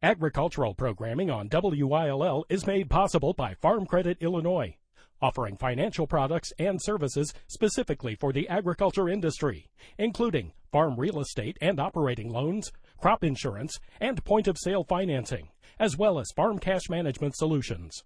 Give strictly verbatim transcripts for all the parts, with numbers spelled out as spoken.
Agricultural programming on W I L L is made possible by Farm Credit Illinois, offering financial products and services specifically for the agriculture industry, including farm real estate and operating loans, crop insurance, and point-of-sale financing, as well as farm cash management solutions.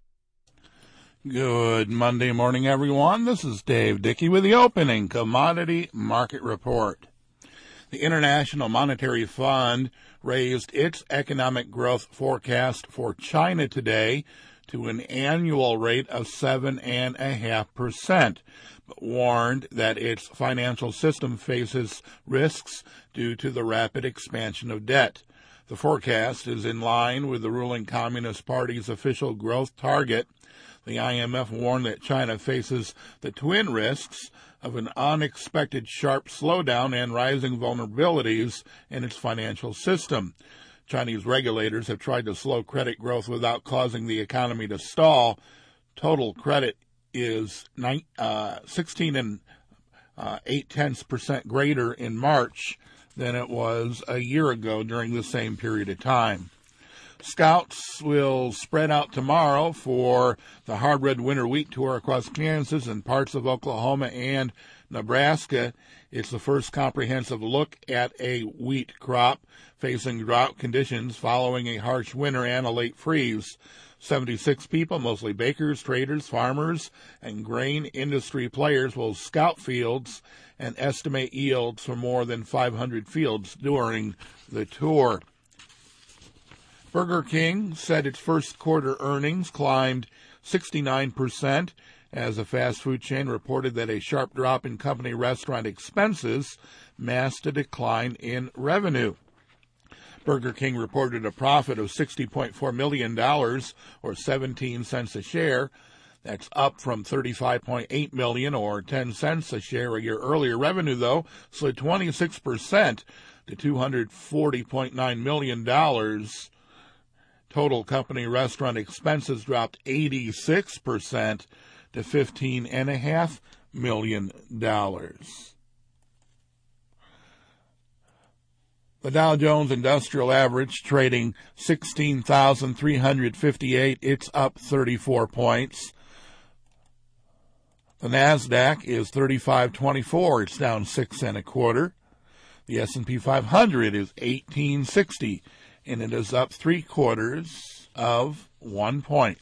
Good Monday morning, everyone. This is Dave Dickey with the opening commodity market report. The International Monetary Fund raised its economic growth forecast for China today to an annual rate of seven point five percent, but warned that its financial system faces risks due to the rapid expansion of debt. The forecast is in line with the ruling Communist Party's official growth target. The I M F warned that China faces the twin risks of an unexpected sharp slowdown and rising vulnerabilities in its financial system. Chinese regulators have tried to slow credit growth without causing the economy to stall. Total credit is nine, uh, sixteen and uh, eight tenths percent greater in March than it was a year ago during the same period of time. Scouts will spread out tomorrow for the Hard Red Winter Wheat Tour across Kansas and parts of Oklahoma and Nebraska. It's the first comprehensive look at a wheat crop facing drought conditions following a harsh winter and a late freeze. seventy-six people, mostly bakers, traders, farmers, and grain industry players, will scout fields and estimate yields for more than five hundred fields during the tour. Burger King said its first quarter earnings climbed sixty-nine percent as the fast food chain reported that a sharp drop in company restaurant expenses masked a decline in revenue. Burger King reported a profit of sixty point four million dollars or seventeen cents a share. That's up from thirty-five point eight million dollars or ten cents a share a year earlier. Revenue, though, slid twenty-six percent to two hundred forty point nine million dollars. Total company restaurant expenses dropped eighty-six percent to fifteen point five million dollars. The Dow Jones Industrial Average trading sixteen thousand three hundred fifty-eight. It's up thirty-four points. The NASDAQ is thirty-five twenty-four. It's down six and a quarter. The S and P five hundred is eighteen sixty. And it is up three quarters of one point.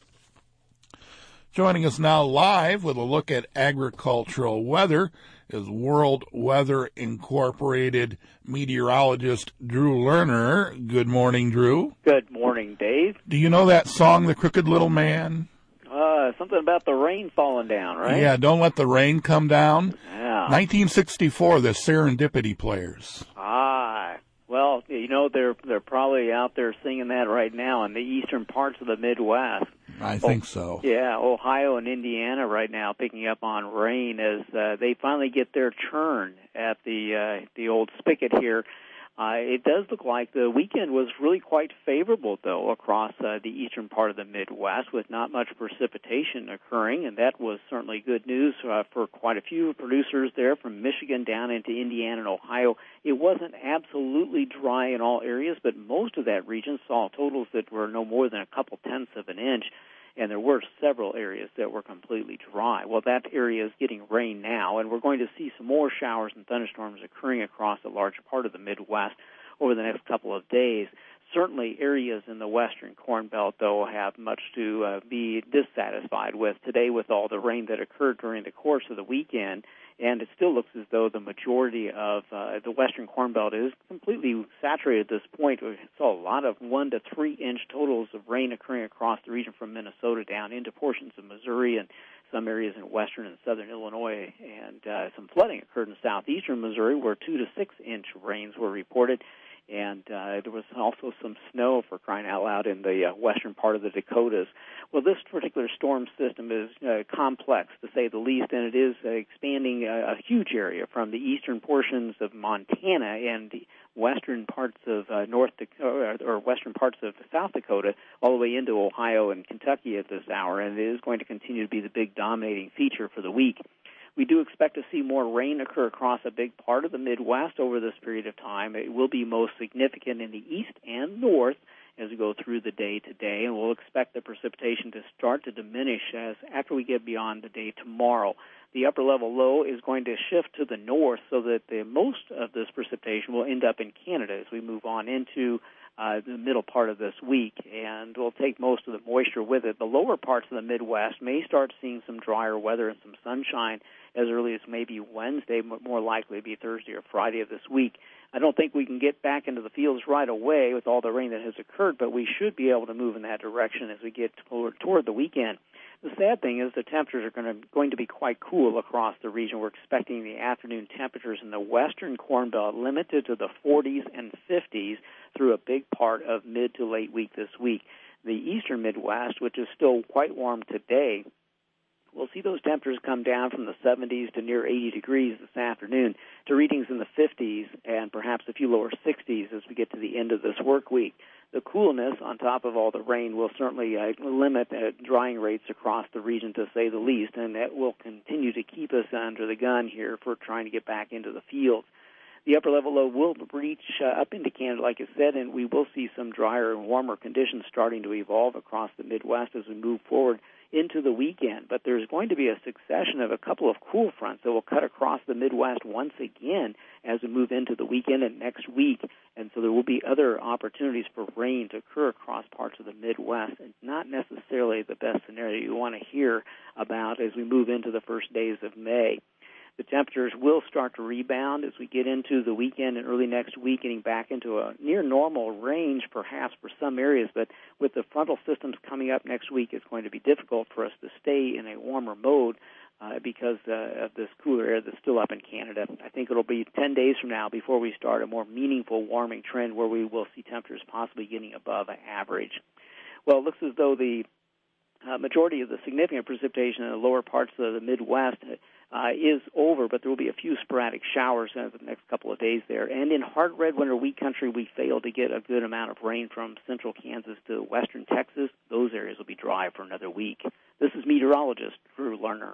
Joining us now live with a look at agricultural weather is World Weather Incorporated meteorologist Drew Lerner. Good morning, Drew. Good morning, Dave. Do you know that song, The Crooked Little Man? Uh, something about the rain falling down, right? Yeah, Don't Let the Rain Come Down. Yeah. nineteen sixty-four, the Serendipity Players. Ah, well, you know, they're they're probably out there singing that right now in the eastern parts of the Midwest. I think so. Yeah, Ohio and Indiana right now picking up on rain as uh, they finally get their turn at the uh, the old spigot here. Uh, it does look like the weekend was really quite favorable, though, across uh, the eastern part of the Midwest with not much precipitation occurring, and that was certainly good news uh, for quite a few producers there from Michigan down into Indiana and Ohio. It wasn't absolutely dry in all areas, but most of that region saw totals that were no more than a couple tenths of an inch. And there were several areas that were completely dry. Well, that area is getting rain now, and we're going to see some more showers and thunderstorms occurring across a large part of the Midwest over the next couple of days. Certainly areas in the western Corn Belt, though, have much to uh, be dissatisfied with today with all the rain that occurred during the course of the weekend. And it still looks as though the majority of uh, the western Corn Belt is completely saturated at this point. We saw a lot of one to three inch totals of rain occurring across the region from Minnesota down into portions of Missouri and some areas in western and southern Illinois. And uh, some flooding occurred in southeastern Missouri where two to six inch rains were reported. And uh, there was also some snow, for crying out loud, in the uh, western part of the Dakotas. Well, this particular storm system is uh, complex, to say the least, and it is uh, expanding a, a huge area from the eastern portions of Montana and the western parts of uh, North Dakota, or western parts of South Dakota, all the way into Ohio and Kentucky at this hour, and it is going to continue to be the big dominating feature for the week. We do expect to see more rain occur across a big part of the Midwest over this period of time. It will be most significant in the east and north, as we go through the day today, and we'll expect the precipitation to start to diminish as after we get beyond the day tomorrow. The upper level low is going to shift to the north so that the most of this precipitation will end up in Canada as we move on into uh, the middle part of this week, and we'll take most of the moisture with it. The lower parts of the Midwest may start seeing some drier weather and some sunshine as early as maybe Wednesday, but more likely to be Thursday or Friday of this week. I don't think we can get back into the fields right away with all the rain that has occurred, but we should be able to move in that direction as we get toward, toward the weekend. The sad thing is the temperatures are going to, going to be quite cool across the region. We're expecting the afternoon temperatures in the western Corn Belt limited to the forties and fifties through a big part of mid to late week this week. The eastern Midwest, which is still quite warm today, we'll see those temperatures come down from the seventies to near eighty degrees this afternoon to readings in the fifties and perhaps a few lower sixties as we get to the end of this work week. The coolness on top of all the rain will certainly uh, limit uh, drying rates across the region, to say the least, and that will continue to keep us under the gun here for trying to get back into the fields. The upper level low will reach uh, up into Canada, like I said, and we will see some drier and warmer conditions starting to evolve across the Midwest as we move forward into the weekend. But there's going to be a succession of a couple of cool fronts that will cut across the Midwest once again as we move into the weekend and next week. And so there will be other opportunities for rain to occur across parts of the Midwest. It's not necessarily the best scenario you want to hear about as we move into the first days of May. The temperatures will start to rebound as we get into the weekend and early next week, getting back into a near normal range perhaps for some areas. But with the frontal systems coming up next week, it's going to be difficult for us to stay in a warmer mode uh, because uh, of this cooler air that's still up in Canada. I think it'll be ten days from now before we start a more meaningful warming trend where we will see temperatures possibly getting above average. Well, it looks as though the uh, majority of the significant precipitation in the lower parts of the Midwest Uh, is over, but there will be a few sporadic showers in the next couple of days there. And in hard red winter wheat country, we failed to get a good amount of rain from central Kansas to western Texas. Those areas will be dry for another week. This is meteorologist Drew Lerner.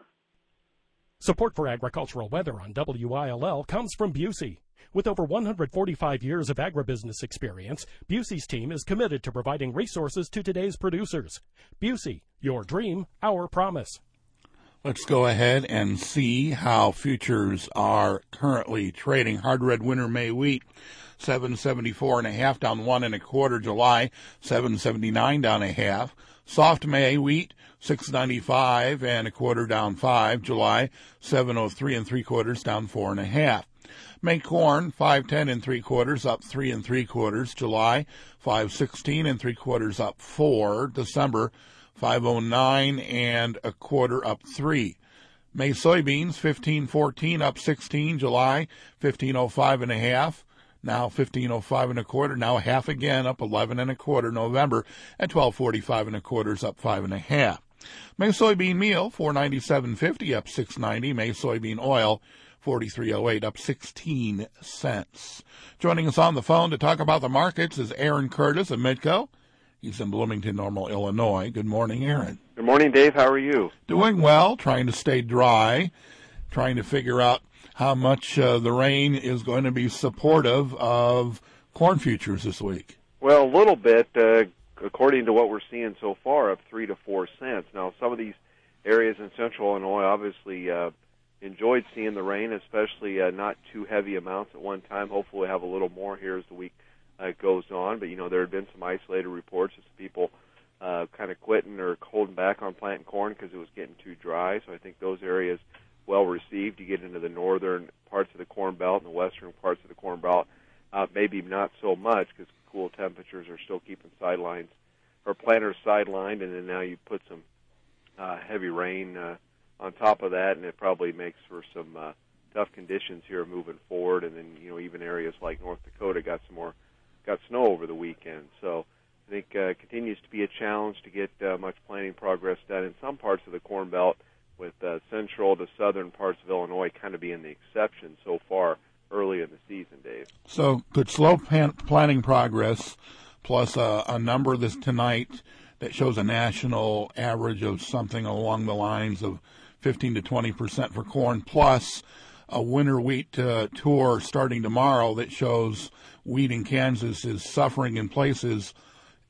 Support for agricultural weather on W I L L comes from Busey. With over one hundred forty-five years of agribusiness experience, Busey's team is committed to providing resources to today's producers. Busey, your dream, our promise. Let's go ahead and see how futures are currently trading. Hard red winter May wheat, seven seventy-four and a half, down one and a quarter. July, seven seventy-nine, down a half. Soft May wheat, six ninety-five and a quarter, down five. July, seven oh three and three quarters, down four and a half. May corn, five ten and three quarters, up three and three quarters. July, five sixteen and three quarters, up four. December, five oh nine and a quarter, up three. May soybeans, fifteen fourteen, up sixteen. July, fifteen oh five and a half. Now fifteen oh five and a quarter. Now a half again, up eleven and a quarter. November at twelve forty-five and a quarters, up five and a half. May soybean meal, four ninety-seven fifty, up six ninety. May soybean oil, forty-three oh eight, up sixteen cents. Joining us on the phone to talk about the markets is Aaron Curtis of Midco. He's in Bloomington Normal, Illinois. Good morning, Aaron. Good morning, Dave. How are you? Doing well, trying to stay dry, trying to figure out how much uh, the rain is going to be supportive of corn futures this week. Well, a little bit, uh, according to what we're seeing so far, up three to four cents. Now, some of these areas in central Illinois obviously uh, enjoyed seeing the rain, especially uh, not too heavy amounts at one time. Hopefully we'll have a little more here as the week uh, goes on. But, you know, there had been some isolated reports of people uh, kind of quitting or holding back on planting corn because it was getting too dry. So I think those areas well received. You get into the northern parts of the Corn Belt and the western parts of the Corn Belt, uh, maybe not so much because cool temperatures are still keeping sidelines or planters sidelined, and then now you put some uh, heavy rain uh, on top of that, and it probably makes for some uh, tough conditions here moving forward. And then, you know, even areas like North Dakota got some more got snow over the weekend. So I think uh, it continues to be a challenge to get uh, much planting progress done in some parts of the Corn Belt, with uh, central to southern parts of Illinois kind of being the exception so far early in the season, Dave. So could slow pan- planting progress plus a, a number this tonight that shows a national average of something along the lines of fifteen to twenty percent for corn, plus a winter wheat uh, tour starting tomorrow that shows wheat in Kansas is suffering in places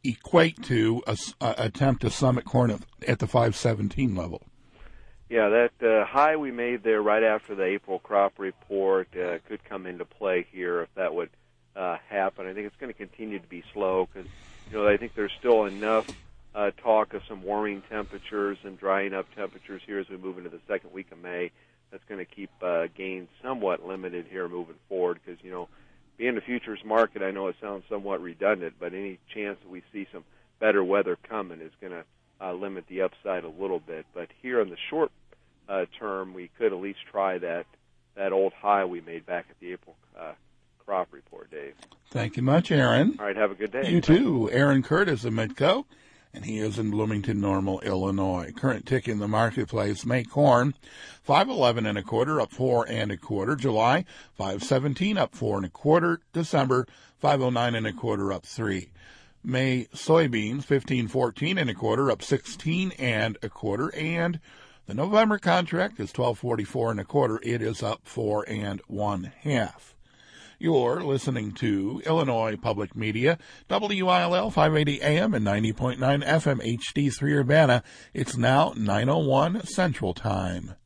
equate to a, a attempt to summit corn at, at the five seventeen level? Yeah, that uh, high we made there right after the April crop report uh, could come into play here if that would uh, happen. I think it's going to continue to be slow because, you know, I think there's still enough uh, talk of some warming temperatures and drying up temperatures here as we move into the second week of May. That's going to keep uh, gains somewhat limited here moving forward because, you know, being the futures market, I know it sounds somewhat redundant, but any chance that we see some better weather coming is going to uh, limit the upside a little bit. But here in the short uh, term, we could at least try that that old high we made back at the April uh, crop report, Dave. Thank you much, Aaron. All right, have a good day. You too. Aaron Curtis of Midco, and he is in Bloomington Normal, Illinois. Current tick in the marketplace, May corn, five eleven and a quarter, up four and a quarter. July, five seventeen, up four and a quarter. December, five oh nine and a quarter, up three. May soybeans, fifteen fourteen and a quarter, up sixteen and a quarter. And the November contract is twelve forty-four and a quarter. It is up four and one half. You're listening to Illinois Public Media, W I L L five eighty A M and ninety point nine F M H D three Urbana. It's now nine oh one Central Time.